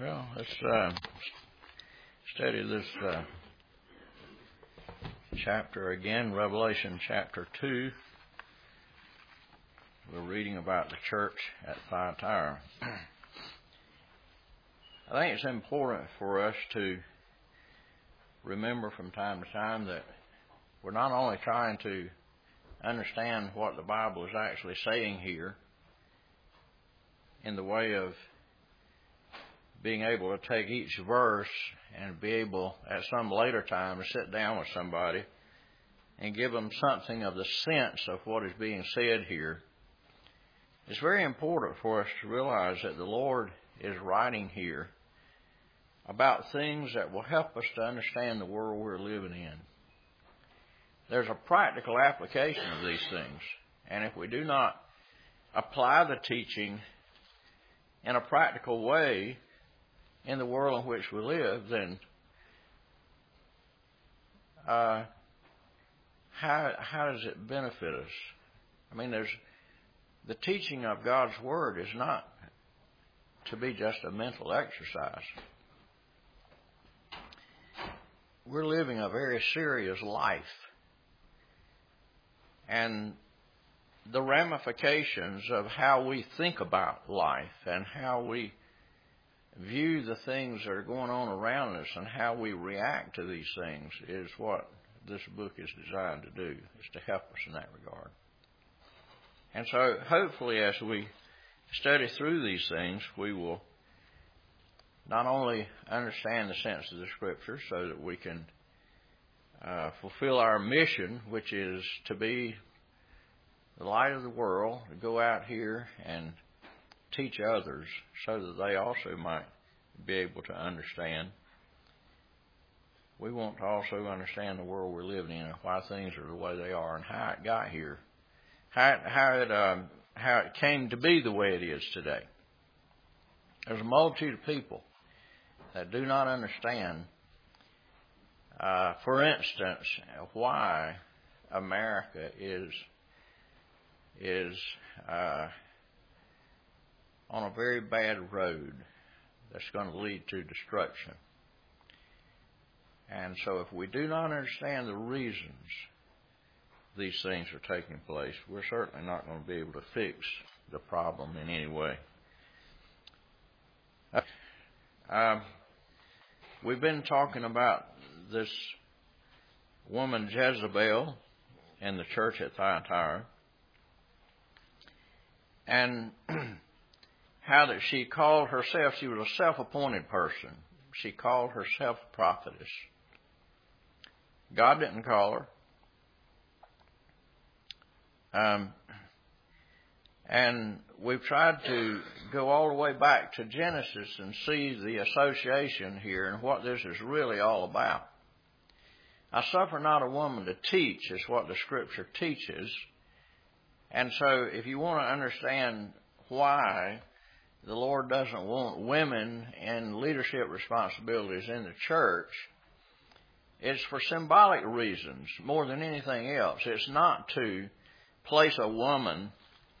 Well, let's study this chapter again, Revelation chapter 2. We're reading about the church at Thyatira. I think it's important for us to remember from time to time that we're not only trying to understand what the Bible is actually saying here in the way of being able to take each verse and be able at some later time to sit down with somebody and give them something of the sense of what is being said here. It's very important for us to realize that the Lord is writing here about things that will help us to understand the world we're living in. There's a practical application of these things, and if we do not apply the teaching in a practical way in the world in which we live, then how does it benefit us? I mean, the teaching of God's Word is not to be just a mental exercise. We're living a very serious life, and the ramifications of how we think about life and how we view the things that are going on around us and how we react to these things is what this book is designed to do, is to help us in that regard. And so hopefully as we study through these things, we will not only understand the sense of the Scripture so that we can fulfill our mission, which is to be the light of the world, to go out here and teach others so that they also might be able to understand. We want to also understand the world we're living in and why things are the way they are and how it got here, how it came to be the way it is today. There's a multitude of people that do not understand, for instance, why America is on a very bad road that's going to lead to destruction. And so if we do not understand the reasons these things are taking place, we're certainly not going to be able to fix the problem in any way. We've been talking about this woman Jezebel in the church at Thyatira, and how that she called herself, she was a self-appointed person. She called herself prophetess. God didn't call her. And we've tried to go all the way back to Genesis and see the association here and what this is really all about. I suffer not a woman to teach is what the Scripture teaches. And so if you want to understand why the Lord doesn't want women in leadership responsibilities in the church, it's for symbolic reasons more than anything else. It's not to place a woman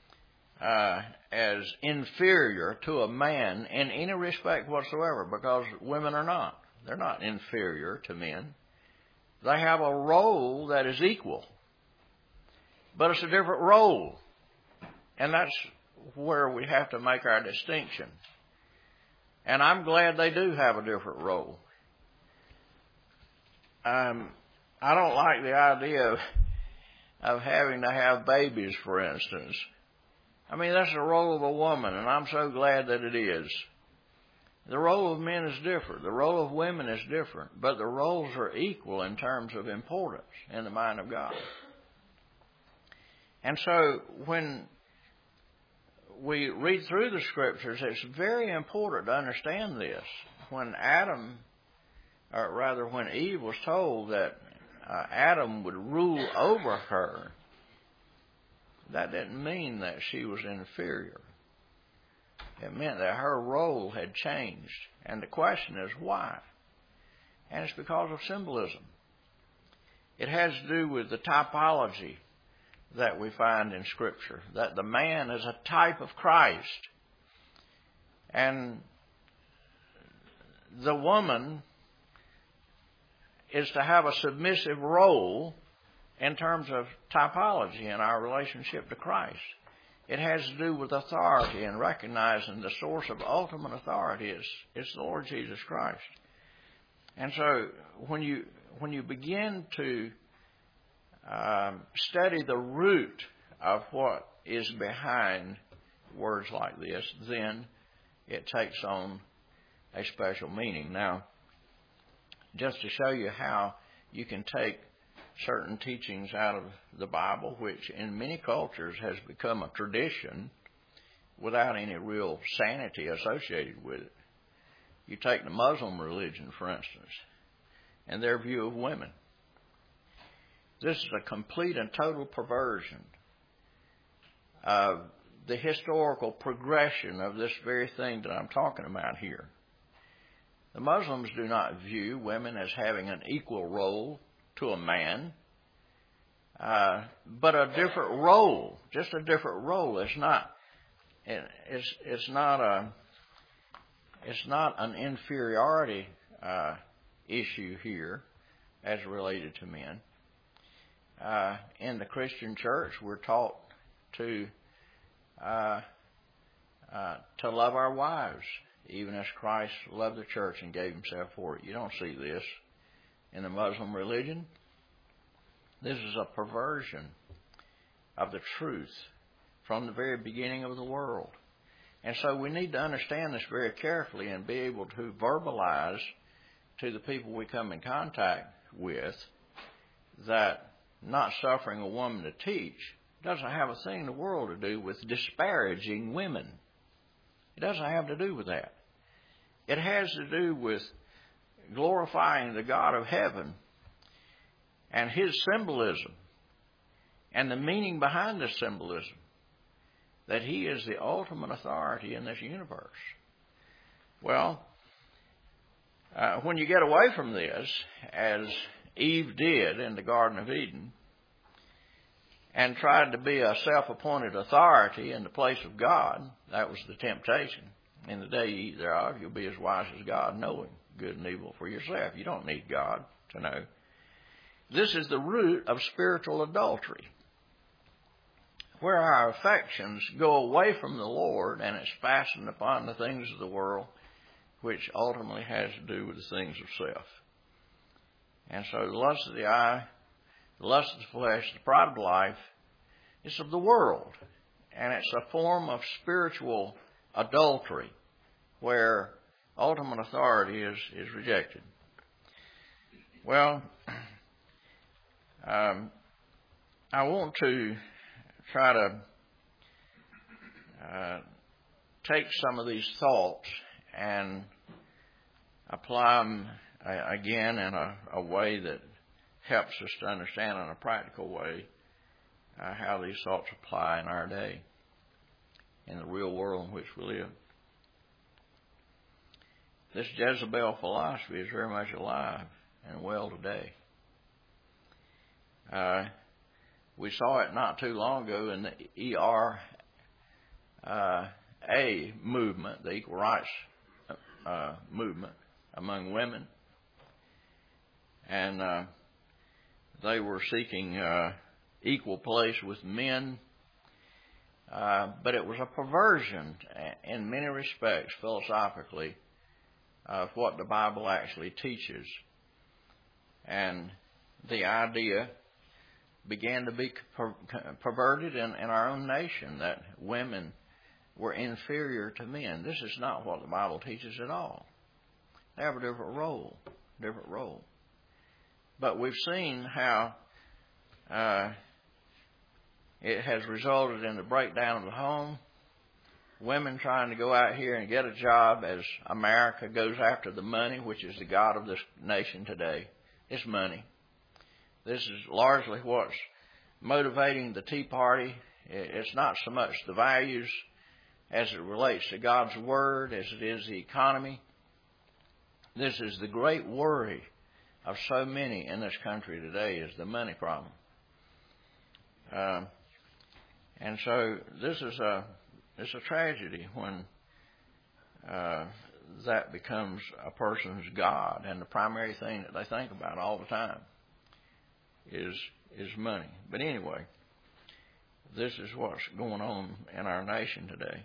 as inferior to a man in any respect whatsoever, because women are not. They're not inferior to men. They have a role that is equal, but it's a different role. And that's where we have to make our distinction. And I'm glad they do have a different role. I don't like the idea of having to have babies, for instance. I mean, that's the role of a woman, and I'm so glad that it is. The role of men is different. The role of women is different. But the roles are equal in terms of importance in the mind of God. And so when we read through the Scriptures, it's very important to understand this. When when Eve was told that Adam would rule over her, that didn't mean that she was inferior. It meant that her role had changed. And the question is why? And it's because of symbolism. It has to do with the typology that we find in Scripture, that the man is a type of Christ. And the woman is to have a submissive role in terms of typology in our relationship to Christ. It has to do with authority and recognizing the source of ultimate authority is the Lord Jesus Christ. And so when you begin to study the root of what is behind words like this, then it takes on a special meaning. Now, just to show you how you can take certain teachings out of the Bible, which in many cultures has become a tradition without any real sanity associated with it. You take the Muslim religion, for instance, and their view of women. This is a complete and total perversion of the historical progression of this very thing that I'm talking about here. The Muslims do not view women as having an equal role to a man, but a different role, just a different role. It's not an inferiority issue here as related to men. In the Christian church, we're taught to love our wives, even as Christ loved the church and gave himself for it. You don't see this in the Muslim religion. This is a perversion of the truth from the very beginning of the world. And so we need to understand this very carefully and be able to verbalize to the people we come in contact with that not suffering a woman to teach doesn't have a thing in the world to do with disparaging women. It doesn't have to do with that. It has to do with glorifying the God of heaven and his symbolism and the meaning behind this symbolism, that he is the ultimate authority in this universe. Well, when you get away from this, as Eve did in the Garden of Eden, and tried to be a self-appointed authority in the place of God, that was the temptation. In the day you eat thereof, you'll be as wise as God, knowing good and evil for yourself. You don't need God to know. This is the root of spiritual adultery, where our affections go away from the Lord and it's fastened upon the things of the world, which ultimately has to do with the things of self. And so the lust of the eye, the lust of the flesh, the pride of life, is of the world. And it's a form of spiritual adultery where ultimate authority is rejected. Well, I want to try to take some of these thoughts and apply them again in a way that helps us to understand in a practical way how these thoughts apply in our day, in the real world in which we live. This Jezebel philosophy is very much alive and well today. We saw it not too long ago in the ERA movement, the equal rights movement among women. And they were seeking equal place with men. But it was a perversion in many respects, philosophically, of what the Bible actually teaches. And the idea began to be perverted in our own nation, that women were inferior to men. This is not what the Bible teaches at all. They have a different role. But we've seen how it has resulted in the breakdown of the home, women trying to go out here and get a job as America goes after the money, which is the god of this nation today. It's money. This is largely what's motivating the Tea Party. It's not so much the values as it relates to God's Word as it is the economy. This is the great worry of so many in this country today, is the money problem. And so this is a tragedy when that becomes a person's God, and the primary thing that they think about all the time is money. But anyway, this is what's going on in our nation today.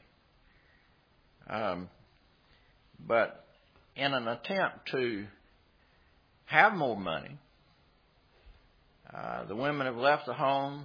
But in an attempt to have more money, the women have left the home,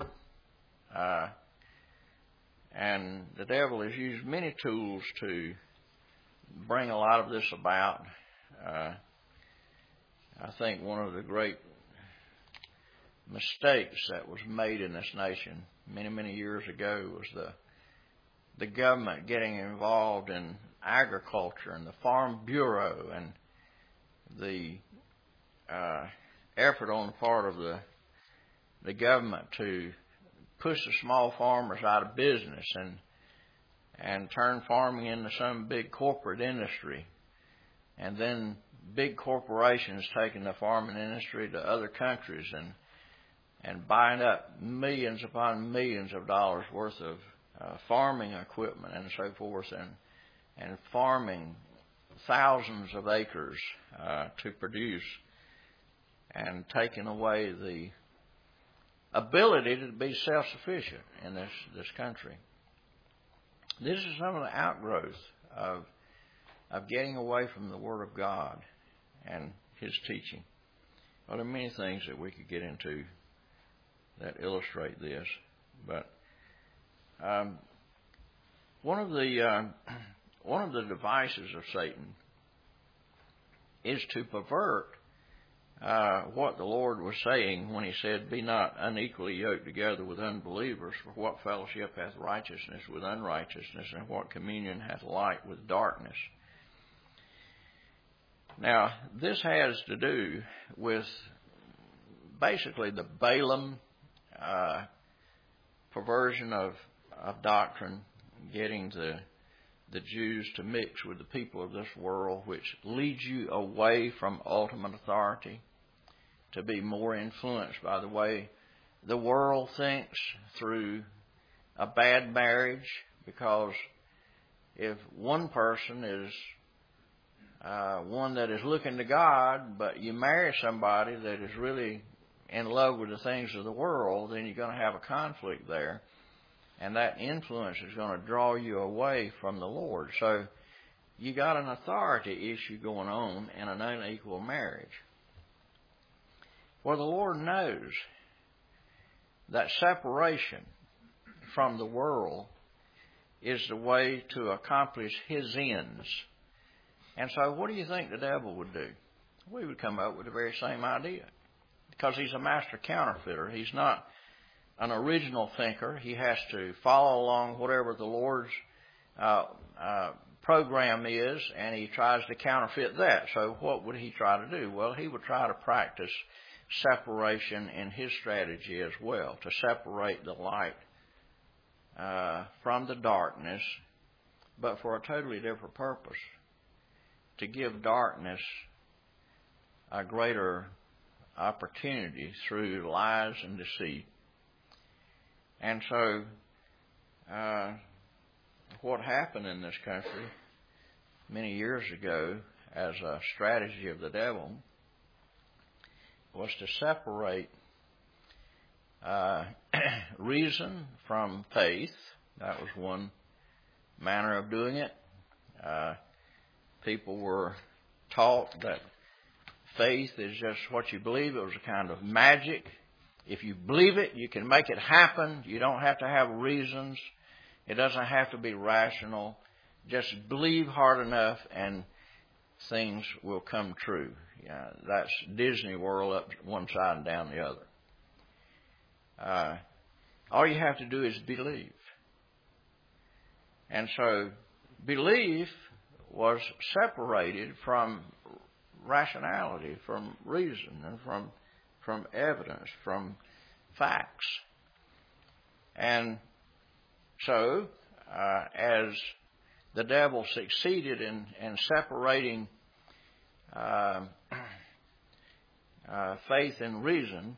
and the devil has used many tools to bring a lot of this about. I think one of the great mistakes that was made in this nation many, many years ago was the government getting involved in agriculture and the Farm Bureau and the effort on the part of the government to push the small farmers out of business and turn farming into some big corporate industry. And then big corporations taking the farming industry to other countries and buying up millions upon millions of dollars worth of farming equipment and so forth, and farming thousands of acres to produce, and taking away the ability to be self-sufficient in this country. This is some of the outgrowth of getting away from the Word of God and His teaching. Well, there are many things that we could get into that illustrate this, but one of the devices of Satan is to pervert what the Lord was saying when He said, "Be not unequally yoked together with unbelievers, for what fellowship hath righteousness with unrighteousness, and what communion hath light with darkness?" Now, this has to do with basically the Balaam perversion of doctrine, getting the Jews to mix with the people of this world, which leads you away from ultimate authority, to be more influenced by the way the world thinks through a bad marriage. Because if one person is one that is looking to God, but you marry somebody that is really in love with the things of the world, then you're going to have a conflict there. And that influence is going to draw you away from the Lord. So you got an authority issue going on in an unequal marriage. Well, the Lord knows that separation from the world is the way to accomplish His ends. And so what do you think the devil would do? We would come up with the very same idea. Because he's a master counterfeiter. He's not an original thinker. He has to follow along whatever the Lord's program is, and he tries to counterfeit that. So what would he try to do? Well, he would try to practice separation in his strategy as well, to separate the light from the darkness, but for a totally different purpose, to give darkness a greater opportunity through lies and deceit. And so what happened in this country many years ago as a strategy of the devil was to separate reason from faith. That was one manner of doing it. People were taught that faith is just what you believe. It was a kind of magic. If you believe it, you can make it happen. You don't have to have reasons. It doesn't have to be rational. Just believe hard enough and things will come true. Yeah, that's Disney World up one side and down the other. All you have to do is believe. And so belief was separated from rationality, from reason, and from evidence, from facts. And so, as the devil succeeded in separating faith and reason,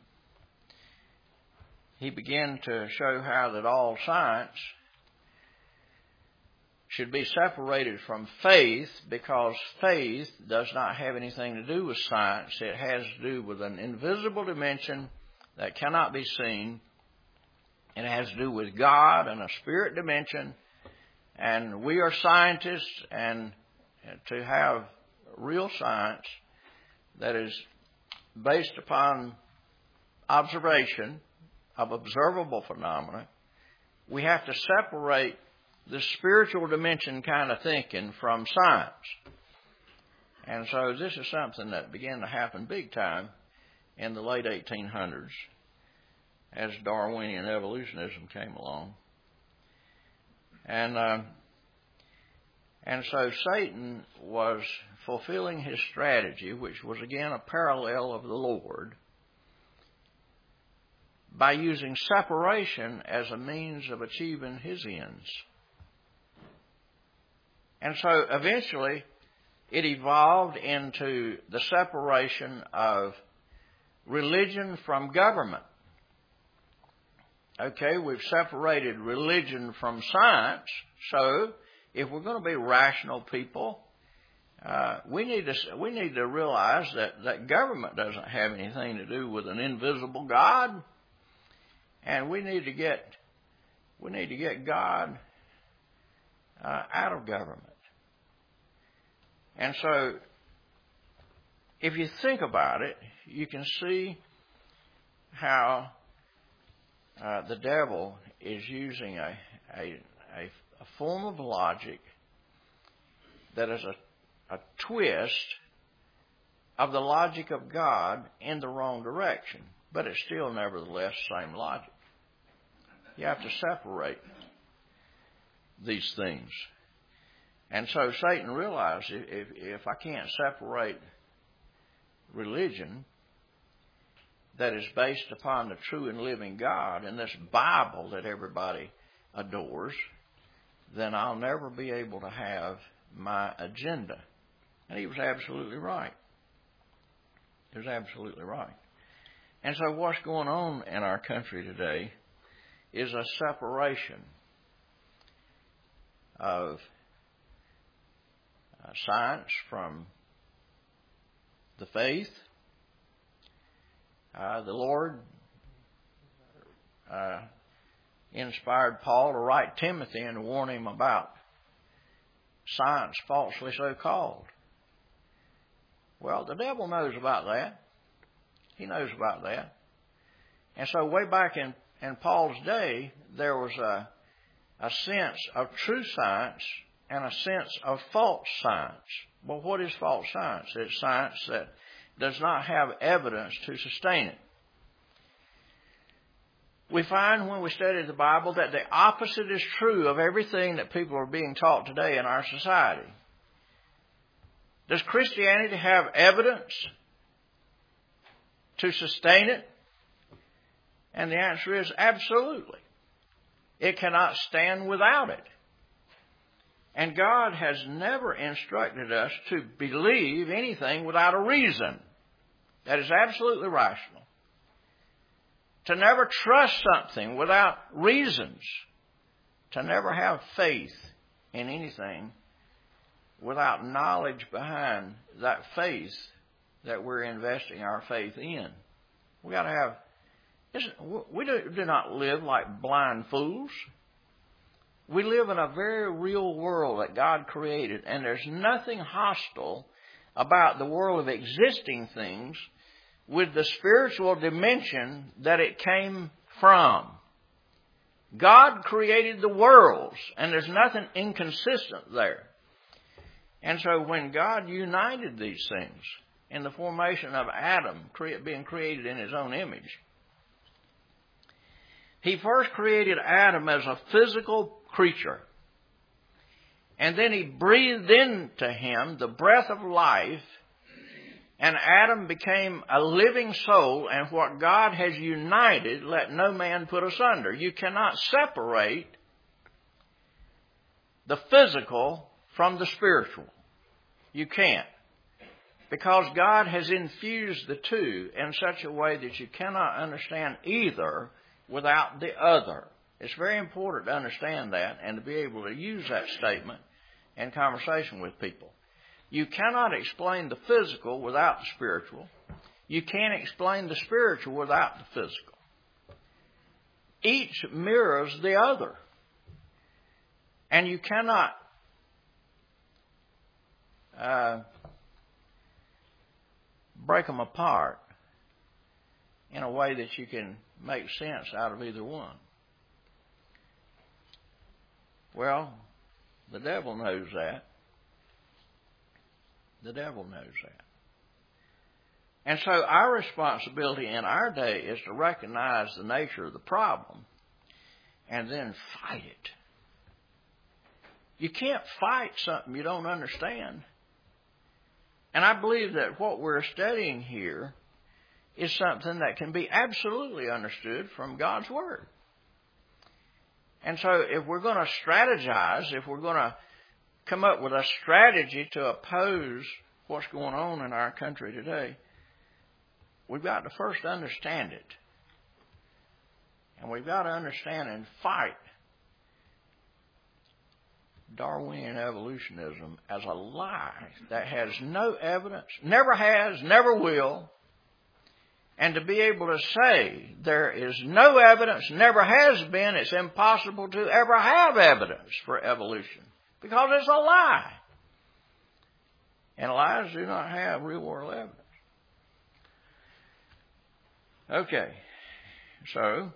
he began to show how that all science should be separated from faith, because faith does not have anything to do with science. It has to do with an invisible dimension that cannot be seen. It has to do with God and a spirit dimension. And we are scientists, and to have real science that is based upon observation of observable phenomena, we have to separate the spiritual dimension kind of thinking from science. And so this is something that began to happen big time in the late 1800s as Darwinian evolutionism came along. And so Satan was fulfilling his strategy, which was again a parallel of the Lord, by using separation as a means of achieving his ends. And so eventually it evolved into the separation of religion from government. Okay, we've separated religion from science, so if we're going to be rational people, we need to realize that government doesn't have anything to do with an invisible God, and we need to get God out of government. And so, if you think about it, you can see how the devil is using a form of logic that is a twist of the logic of God in the wrong direction. But it's still nevertheless the same logic. You have to separate these things. And so Satan realized if I can't separate religion that is based upon the true and living God and this Bible that everybody adores, then I'll never be able to have my agenda. And he was absolutely right. He was absolutely right. And so what's going on in our country today is a separation of science from the faith. The Lord inspired Paul to write Timothy and to warn him about science falsely so called. Well, the devil knows about that. He knows about that. And so way back in Paul's day, there was a sense of true science and a sense of false science. Well, what is false science? It's science that does not have evidence to sustain it. We find when we study the Bible that the opposite is true of everything that people are being taught today in our society. Does Christianity have evidence to sustain it? And the answer is absolutely. It cannot stand without it. And God has never instructed us to believe anything without a reason. That is absolutely rational. To never trust something without reasons. To never have faith in anything without knowledge behind that faith that we're investing our faith in. We got to have. We do not live like blind fools. We live in a very real world that God created, and there's nothing hostile about the world of existing things with the spiritual dimension that it came from. God created the worlds, and there's nothing inconsistent there. And so when God united these things in the formation of Adam being created in his own image, he first created Adam as a physical creature. And then he breathed into him the breath of life, and Adam became a living soul, and what God has united, let no man put asunder. You cannot separate the physical from the spiritual. You can't. Because God has infused the two in such a way that you cannot understand either without the other. It's very important to understand that and to be able to use that statement in conversation with people. You cannot explain the physical without the spiritual. You can't explain the spiritual without the physical. Each mirrors the other. And you cannot break them apart in a way that you can make sense out of either one. Well, the devil knows that. The devil knows that. And so our responsibility in our day is to recognize the nature of the problem and then fight it. You can't fight something you don't understand. And I believe that what we're studying here is something that can be absolutely understood from God's Word. And so if we're going to strategize, if we're going to come up with a strategy to oppose what's going on in our country today, we've got to first understand it. And we've got to understand and fight Darwinian evolutionism as a lie that has no evidence, never has, never will. And to be able to say there is no evidence, never has been, it's impossible to ever have evidence for evolution because it's a lie. And lies do not have real world evidence. Okay, so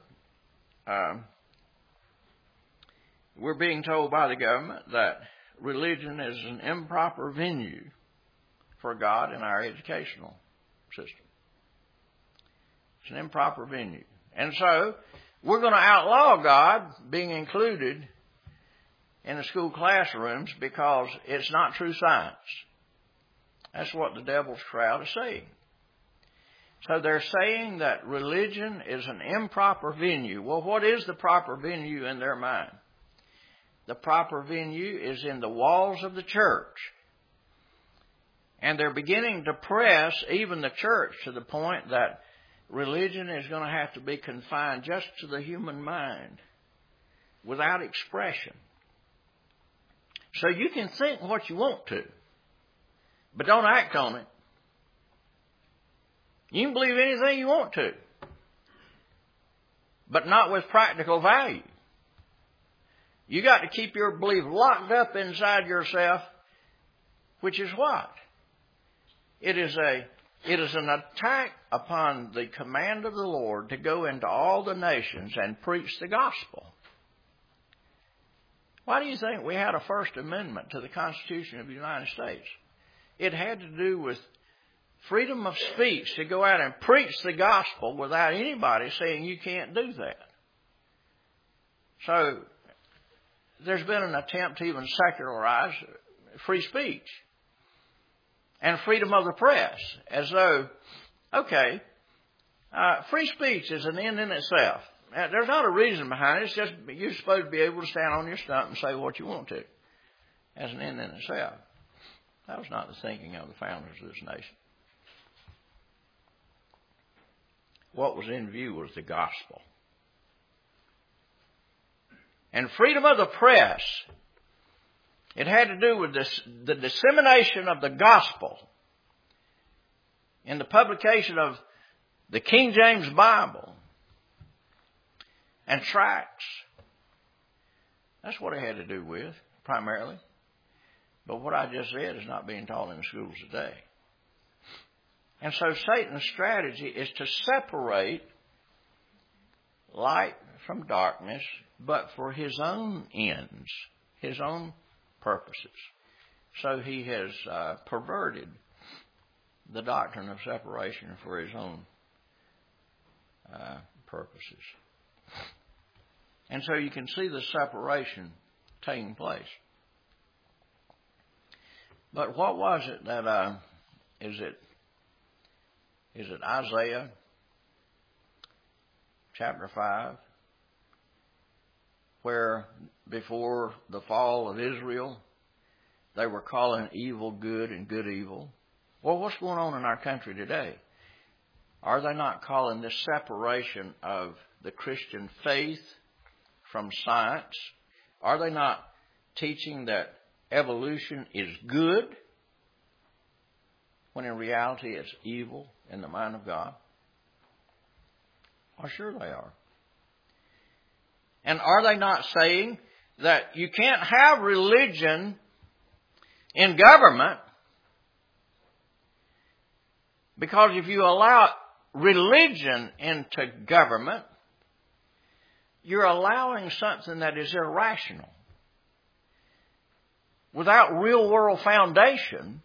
we're being told by the government that religion is an improper venue for God in our educational system. It's an improper venue. And so we're going to outlaw God being included in the school classrooms because it's not true science. That's what the devil's crowd is saying. So they're saying that religion is an improper venue. Well, what is the proper venue in their mind? The proper venue is in the walls of the church. And they're beginning to press even the church to the point that religion is going to have to be confined just to the human mind without expression. So you can think what you want to, but don't act on it. You can believe anything you want to, but not with practical value. You got to keep your belief locked up inside yourself, which is what? It is an attack upon the command of the Lord to go into all the nations and preach the gospel. Why do you think we had a First Amendment to the Constitution of the United States? It had to do with freedom of speech to go out and preach the gospel without anybody saying you can't do that. So there's been an attempt to even secularize free speech and freedom of the press, as though, okay, free speech is an end in itself. Now, there's not a reason behind it. It's just you're supposed to be able to stand on your stump and say what you want to as an end in itself. That was not the thinking of the founders of this nation. What was in view was the gospel. And freedom of the press, it had to do with the dissemination of the gospel in the publication of the King James Bible and tracts. That's what it had to do with, primarily. But what I just said is not being taught in the schools today. And so Satan's strategy is to separate light from darkness, but for his own ends, his own purposes. So he has perverted the doctrine of separation for his own purposes. And so you can see the separation taking place. But what was it that, is it Isaiah chapter 5, where before the fall of Israel, they were calling evil good and good evil? Well, what's going on in our country today? Are they not calling this separation of the Christian faith from science? Are they not teaching that evolution is good, when in reality it's evil in the mind of God? Well, sure they are. And are they not saying that you can't have religion in government, because if you allow religion into government, you're allowing something that is irrational, without real world foundation,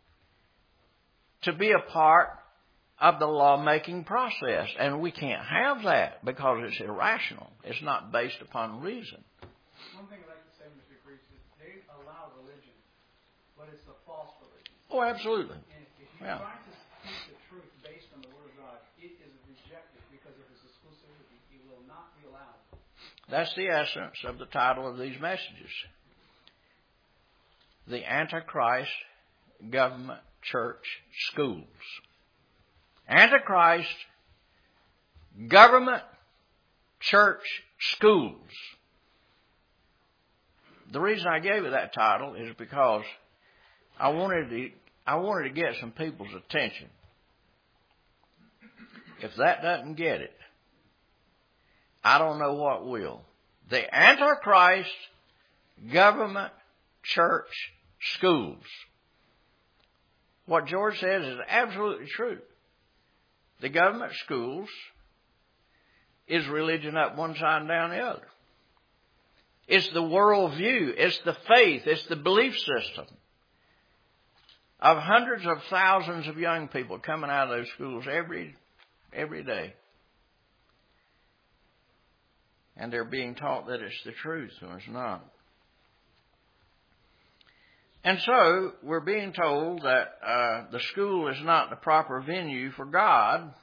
to be a part of the lawmaking process. And we can't have that because it's irrational. It's not based upon reason. One thing I'd like to say, Mr. Priest, is they allow religion, but it's a false religion. Oh, absolutely. And if you try to speak the truth based on the Word of God, it is rejected because of its exclusivity. It will not be allowed. That's the essence of the title of these messages. The Antichrist Government Church Schools. Antichrist Government Church Schools. The reason I gave it that title is because I wanted to get some people's attention. If that doesn't get it, I don't know what will. The Antichrist Government Church Schools. What George says is absolutely true. The government schools is religion up one side and down the other. It's the worldview. It's the faith. It's the belief system of hundreds of thousands of young people coming out of those schools every day. And they're being taught that it's the truth when it's not. And so we're being told that the school is not the proper venue for God.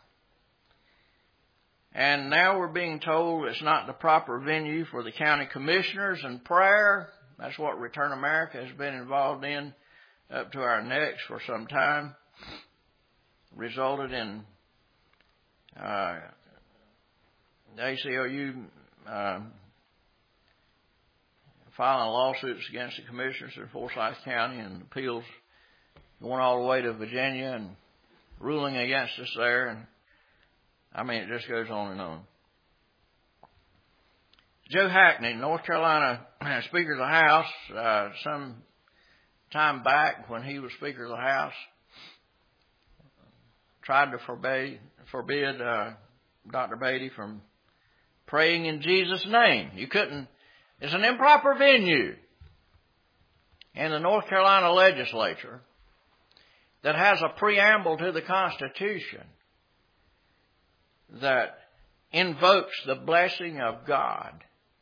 And now we're being told it's not the proper venue for the county commissioners and prayer. That's what Return America has been involved in up to our necks for some time. Resulted in the ACLU filing lawsuits against the commissioners in Forsyth County, and appeals going all the way to Virginia and ruling against us there. And I mean, it just goes on and on. Joe Hackney, North Carolina Speaker of the House, some time back when he was Speaker of the House, tried to forbid Dr. Beatty from praying in Jesus' name. You couldn't. It's an improper venue in the North Carolina legislature that has a preamble to the Constitution that invokes the blessing of God.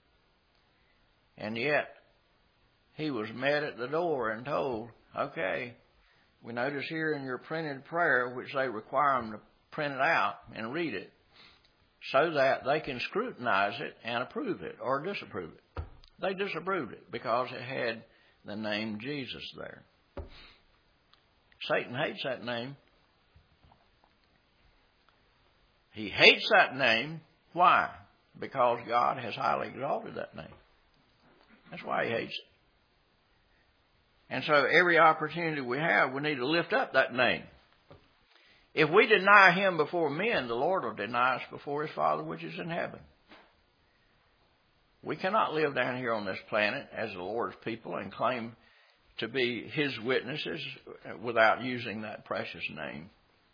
And yet, he was met at the door and told, okay, we notice here in your printed prayer, which they require them to print it out and read it, so that they can scrutinize it and approve it or disapprove it. They disapproved it because it had the name Jesus there. Satan hates that name. He hates that name. Why? Because God has highly exalted that name. That's why he hates it. And so every opportunity we have, we need to lift up that name. If we deny him before men, the Lord will deny us before his Father which is in heaven. We cannot live down here on this planet as the Lord's people and claim to be his witnesses without using that precious name.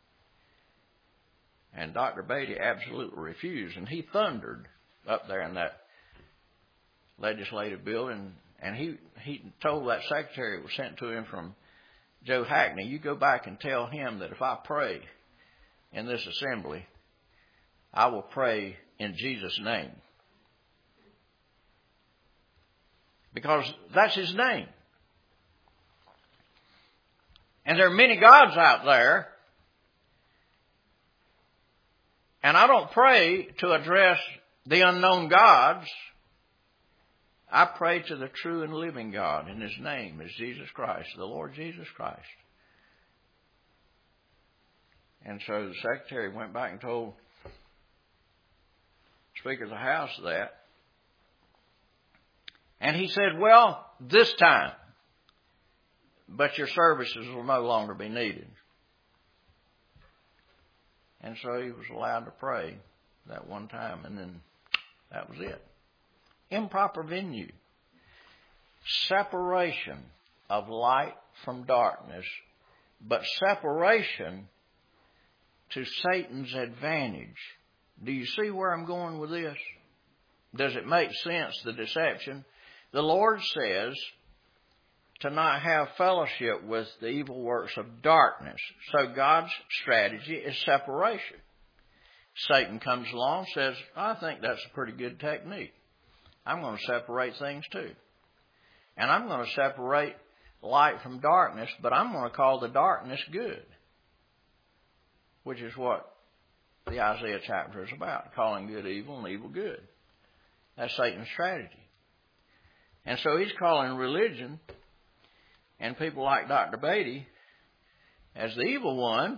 And Dr. Beatty absolutely refused, and he thundered up there in that legislative building, and he told that secretary it was sent to him from Joe Hackney, you go back and tell him that if I pray in this assembly, I will pray in Jesus' name. Because that's his name. And there are many gods out there. And I don't pray to address the unknown gods. I pray to the true and living God, and his name is Jesus Christ, the Lord Jesus Christ. And so the secretary went back and told Speaker of the House that. And he said, well, this time but your services will no longer be needed. And so he was allowed to pray that one time, and then that was it. Improper venue. Separation of light from darkness, but separation to Satan's advantage. Do you see where I'm going with this? Does it make sense, the deception? The Lord says to not have fellowship with the evil works of darkness. So God's strategy is separation. Satan comes along and says, I think that's a pretty good technique. I'm going to separate things too. And I'm going to separate light from darkness, but I'm going to call the darkness good. Which is what the Isaiah chapter is about, calling good evil and evil good. That's Satan's strategy. And so he's calling religion and people like Dr. Beatty as the evil one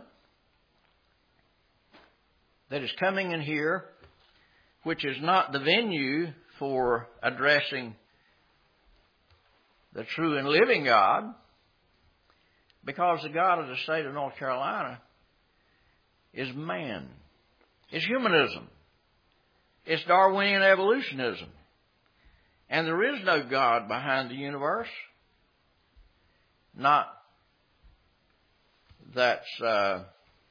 that is coming in here, which is not the venue for addressing the true and living God, because the God of the state of North Carolina is man. It's humanism. It's Darwinian evolutionism. And there is no God behind the universe. Not that's to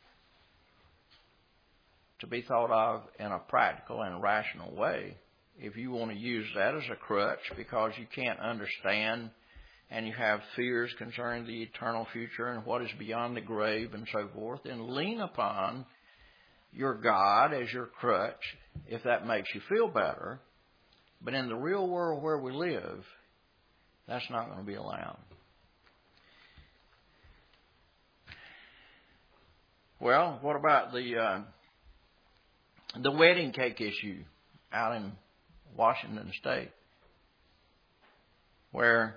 be thought of in a practical and rational way. If you want to use that as a crutch because you can't understand and you have fears concerning the eternal future and what is beyond the grave and so forth, then lean upon your God as your crutch if that makes you feel better. But in the real world where we live, that's not going to be allowed. Well, what about the wedding cake issue out in Washington State, where,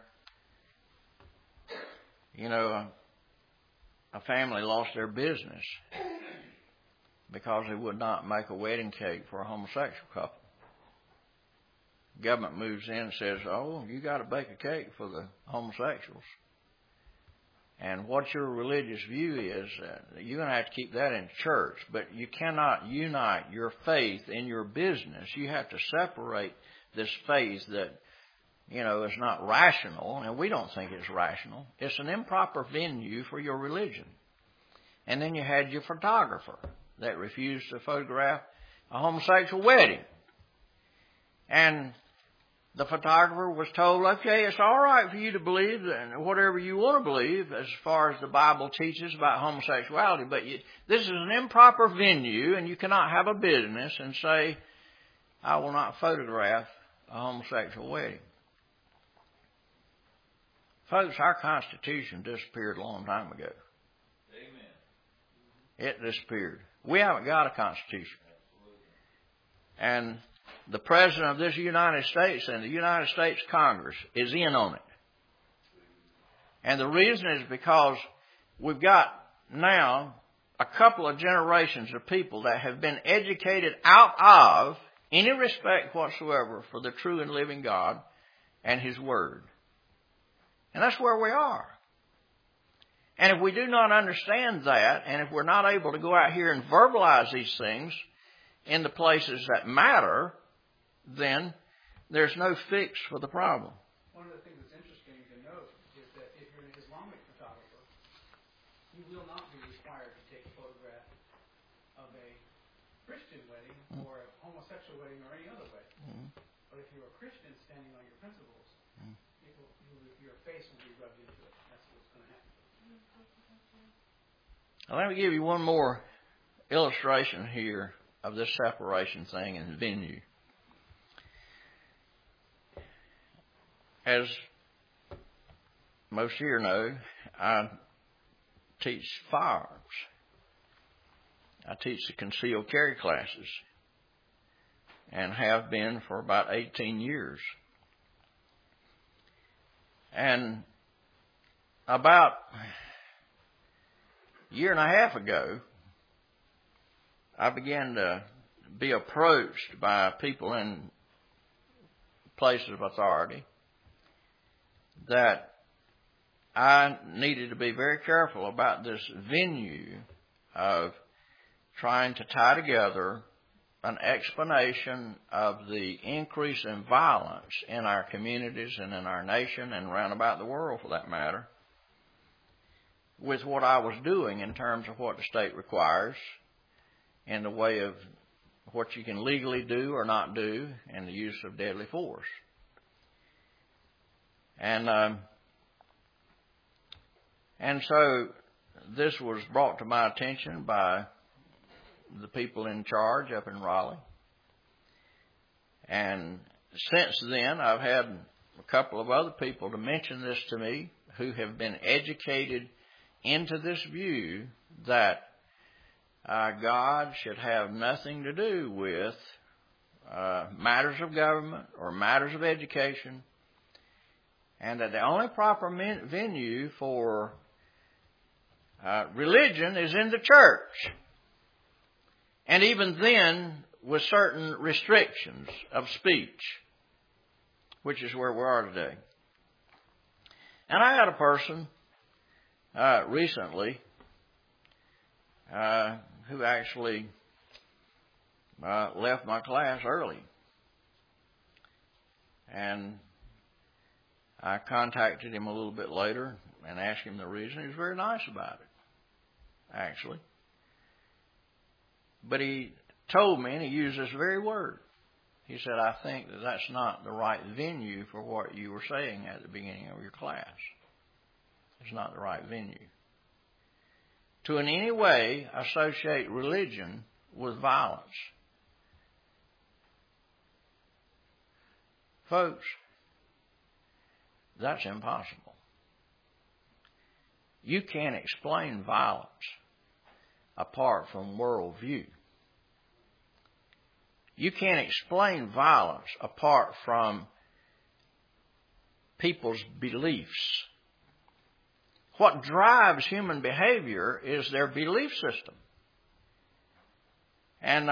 a family lost their business because they would not make a wedding cake for a homosexual couple. Government moves in and says, oh, you got to bake a cake for the homosexuals. And what your religious view is, you're going to have to keep that in church, but you cannot unite your faith in your business. You have to separate this faith that, is not rational, and we don't think it's rational. It's an improper venue for your religion. And then you had your photographer that refused to photograph a homosexual wedding. And the photographer was told, okay, it's all right for you to believe whatever you want to believe as far as the Bible teaches about homosexuality, but this is an improper venue, and you cannot have a business and say, I will not photograph a homosexual wedding. Folks, our Constitution disappeared a long time ago. Amen. It disappeared. We haven't got a Constitution. Absolutely. And the President of this United States and the United States Congress is in on it. And the reason is because we've got now a couple of generations of people that have been educated out of any respect whatsoever for the true and living God and His Word. And that's where we are. And if we do not understand that, and if we're not able to go out here and verbalize these things in the places that matter, then there's no fix for the problem. One of the things that's interesting to note is that if you're an Islamic photographer, you will not be required to take a photograph of a Christian wedding or a homosexual wedding or any other wedding. But if you're a Christian standing on your principles, your face will be rubbed into it. That's what's going to happen. Now, let me give you one more illustration here of this separation thing in venue. As most here know, I teach firearms. I teach the concealed carry classes and have been for about 18 years. And about a year and a half ago, I began to be approached by people in places of authority that I needed to be very careful about this venue of trying to tie together an explanation of the increase in violence in our communities and in our nation and around about the world, for that matter, with what I was doing in terms of what the state requires in the way of what you can legally do or not do and the use of deadly force. And so this was brought to my attention by the people in charge up in Raleigh. And since then, I've had a couple of other people to mention this to me who have been educated into this view that God should have nothing to do with matters of government or matters of education, and that the only proper venue for religion is in the church. And even then, with certain restrictions of speech, which is where we are today. And I had a person recently who actually left my class early. And I contacted him a little bit later and asked him the reason. He was very nice about it, actually. But he told me, and he used this very word. He said, I think that that's not the right venue for what you were saying at the beginning of your class. It's not the right venue. To in any way associate religion with violence. Folks, that's impossible. You can't explain violence apart from worldview. You can't explain violence apart from people's beliefs. What drives human behavior is their belief system. And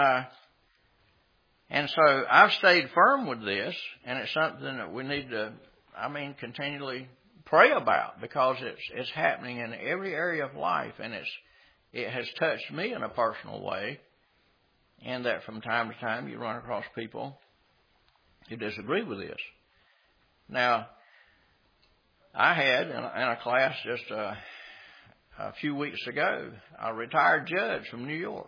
so I've stayed firm with this, and it's something that we need to, continually pray about, because it's happening in every area of life, and it has touched me in a personal way, and that from time to time you run across people who disagree with this. Now, I had in a class just a few weeks ago a retired judge from New York.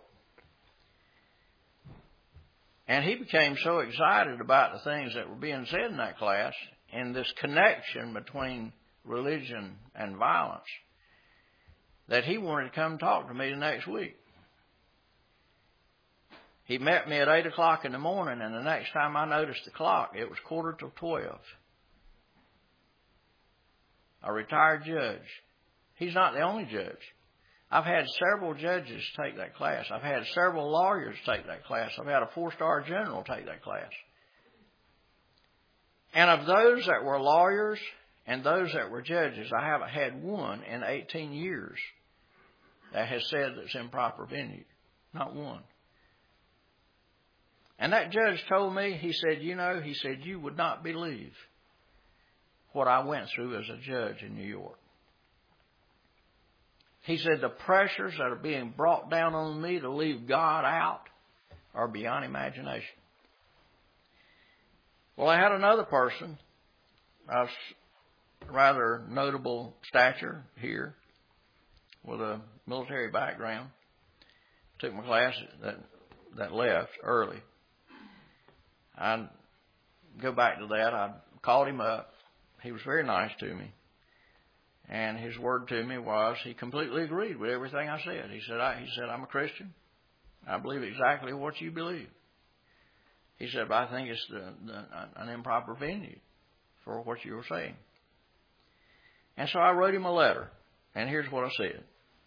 And he became so excited about the things that were being said in that class and this connection between religion and violence that he wanted to come talk to me the next week. He met me at 8 o'clock in the morning, and the next time I noticed the clock, it was 11:45. A retired judge. He's not the only judge. I've had several judges take that class. I've had several lawyers take that class. I've had a 4-star general take that class. And of those that were lawyers and those that were judges, I haven't had one in 18 years that has said that it's improper venue. Not one. And that judge told me, he said, you would not believe what I went through as a judge in New York. He said the pressures that are being brought down on me to leave God out are beyond imagination. Well, I had another person of rather notable stature here with a military background. Took my class that left early. I'd go back to that. I called him up. He was very nice to me. And his word to me was he completely agreed with everything I said. He said, I'm a Christian. I believe exactly what you believe. He said, but I think it's an improper venue for what you were saying. And so I wrote him a letter. And here's what I said.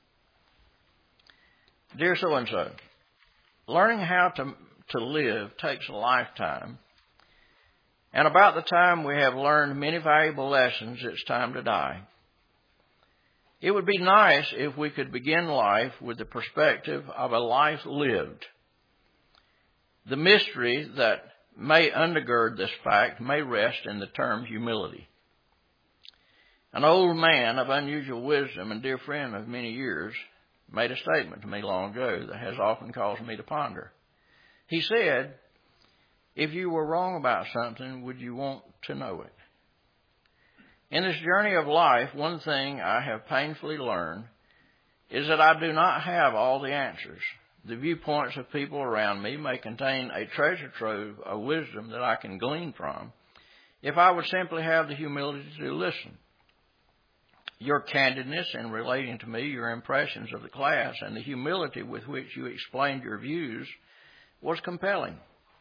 Dear so-and-so, learning how to live takes a lifetime. And about the time we have learned many valuable lessons, it's time to die. It would be nice if we could begin life with the perspective of a life lived. The mystery that may undergird this fact may rest in the term humility. An old man of unusual wisdom and dear friend of many years made a statement to me long ago that has often caused me to ponder. He said, if you were wrong about something, would you want to know it? In this journey of life, one thing I have painfully learned is that I do not have all the answers. The viewpoints of people around me may contain a treasure trove of wisdom that I can glean from if I would simply have the humility to listen. Your candidness in relating to me your impressions of the class and the humility with which you explained your views was compelling.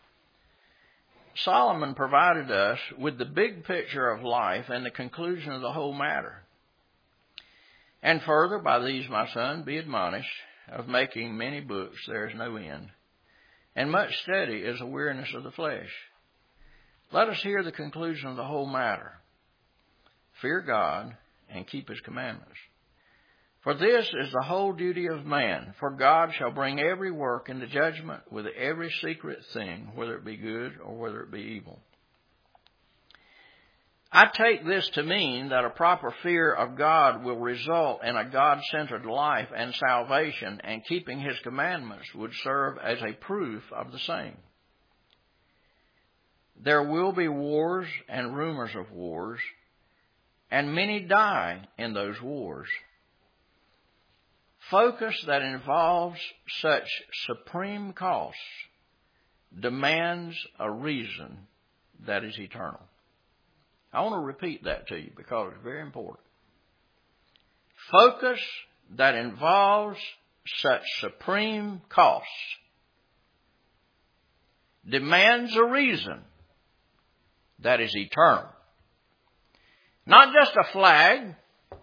Solomon provided us with the big picture of life and the conclusion of the whole matter. And further, by these, my son, be admonished, of making many books there is no end, and much study is a weariness of the flesh. Let us hear the conclusion of the whole matter. Fear God and keep his commandments. For this is the whole duty of man, for God shall bring every work into judgment with every secret thing, whether it be good or whether it be evil. I take this to mean that a proper fear of God will result in a God-centered life and salvation, and keeping his commandments would serve as a proof of the same. There will be wars and rumors of wars, and many die in those wars. Focus that involves such supreme costs demands a reason that is eternal. I want to repeat that to you because it's very important. Focus that involves such supreme costs demands a reason that is eternal. Not just a flag,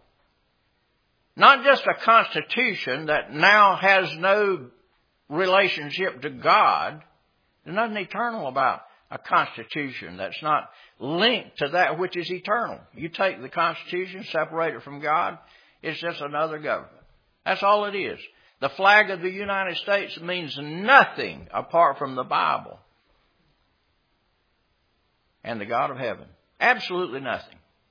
not just a constitution that now has no relationship to God. There's nothing eternal about a constitution that's not linked to that which is eternal. You take the Constitution, separate it from God, it's just another government. That's all it is. The flag of the United States means nothing apart from the Bible and the God of heaven. Absolutely nothing.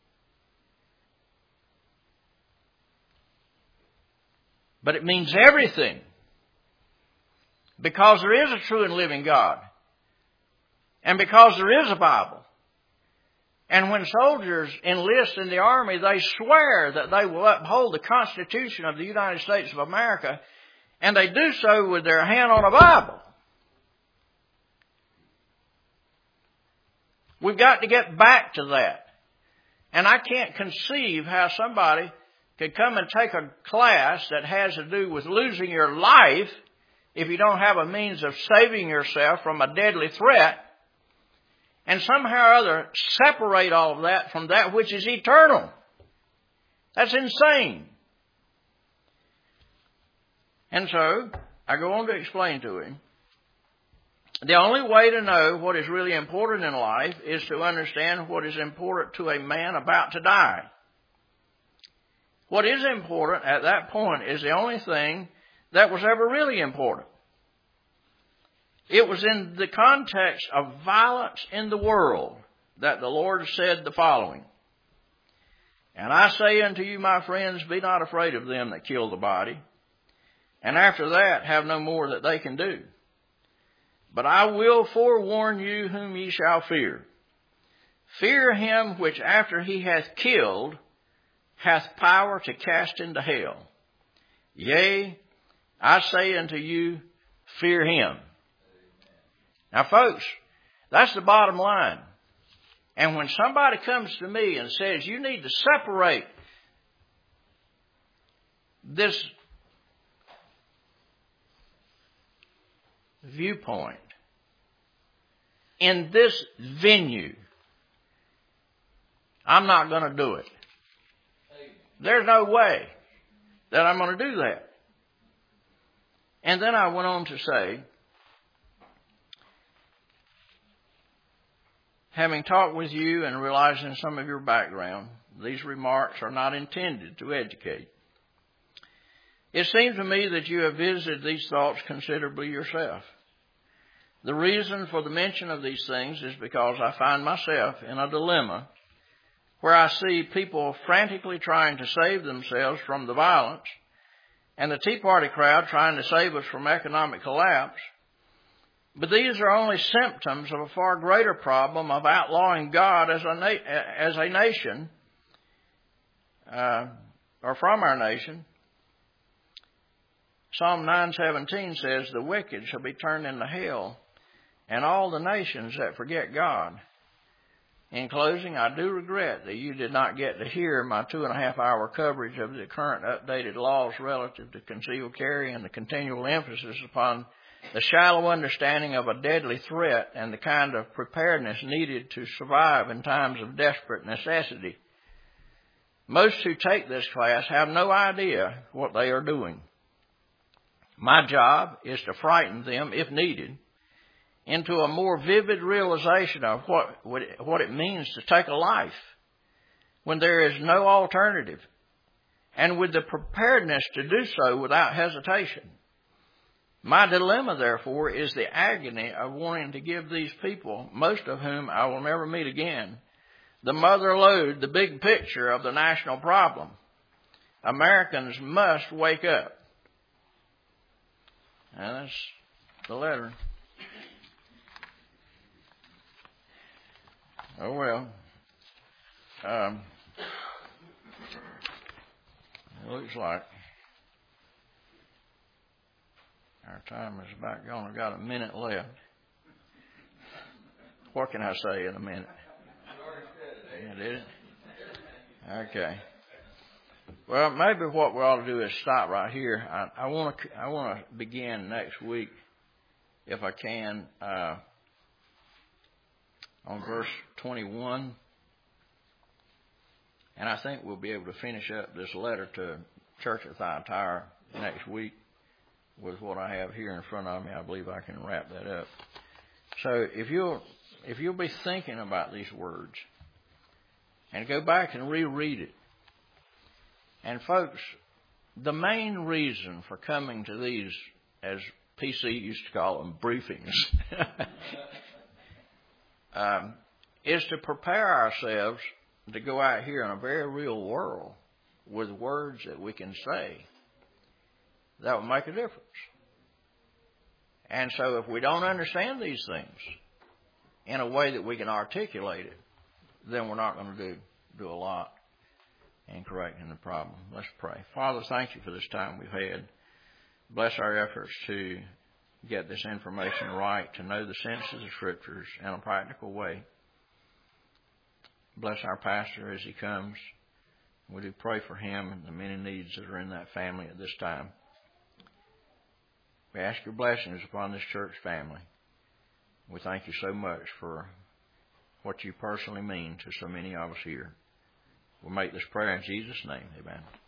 But it means everything, because there is a true and living God, and because there is a Bible. And when soldiers enlist in the army, they swear that they will uphold the Constitution of the United States of America, and they do so with their hand on a Bible. We've got to get back to that. And I can't conceive how somebody could come and take a class that has to do with losing your life if you don't have a means of saving yourself from a deadly threat, and somehow or other separate all of that from that which is eternal. That's insane. And so, I go on to explain to him, the only way to know what is really important in life is to understand what is important to a man about to die. What is important at that point is the only thing that was ever really important. It was in the context of violence in the world that the Lord said the following, "And I say unto you, my friends, be not afraid of them that kill the body, and after that have no more that they can do. But I will forewarn you whom ye shall fear. Fear him which after he hath killed hath power to cast into hell. Yea, I say unto you, fear him." Now, folks, that's the bottom line. And when somebody comes to me and says, you need to separate this viewpoint in this venue, I'm not going to do it. There's no way that I'm going to do that. And then I went on to say, having talked with you and realizing some of your background, these remarks are not intended to educate. It seems to me that you have visited these thoughts considerably yourself. The reason for the mention of these things is because I find myself in a dilemma where I see people frantically trying to save themselves from the violence, and the Tea Party crowd trying to save us from economic collapse. But these are only symptoms of a far greater problem of outlawing God as a nation, or from our nation. Psalm 9:17 says, "The wicked shall be turned into hell, and all the nations that forget God." In closing, I do regret that you did not get to hear my 2.5-hour coverage of the current updated laws relative to concealed carry and the continual emphasis upon the shallow understanding of a deadly threat and the kind of preparedness needed to survive in times of desperate necessity. Most who take this class have no idea what they are doing. My job is to frighten them, if needed, into a more vivid realization of what it means to take a life when there is no alternative, and with the preparedness to do so without hesitation. My dilemma, therefore, is the agony of wanting to give these people, most of whom I will never meet again, the mother lode, the big picture of the national problem. Americans must wake up. And that's the letter. Oh, well. It looks like our time is about gone. I've got a minute left. What can I say in a minute? You did it? Okay. Well, maybe what we ought to do is stop right here. I want to begin next week, if I can, on verse 21. And I think we'll be able to finish up this letter to Church at Thyatira next week with what I have here in front of me. I believe I can wrap that up. So if you'll be thinking about these words and go back and reread it. And folks, the main reason for coming to these, as PC used to call them, briefings, is to prepare ourselves to go out here in a very real world with words that we can say that will make a difference. And so if we don't understand these things in a way that we can articulate it, then we're not going to do a lot in correcting the problem. Let's pray. Father, thank you for this time we've had. Bless our efforts to get this information right, to know the sense of the Scriptures in a practical way. Bless our pastor as he comes. We do pray for him and the many needs that are in that family at this time. We ask your blessings upon this church family. We thank you so much for what you personally mean to so many of us here. We'll make this prayer in Jesus' name. Amen.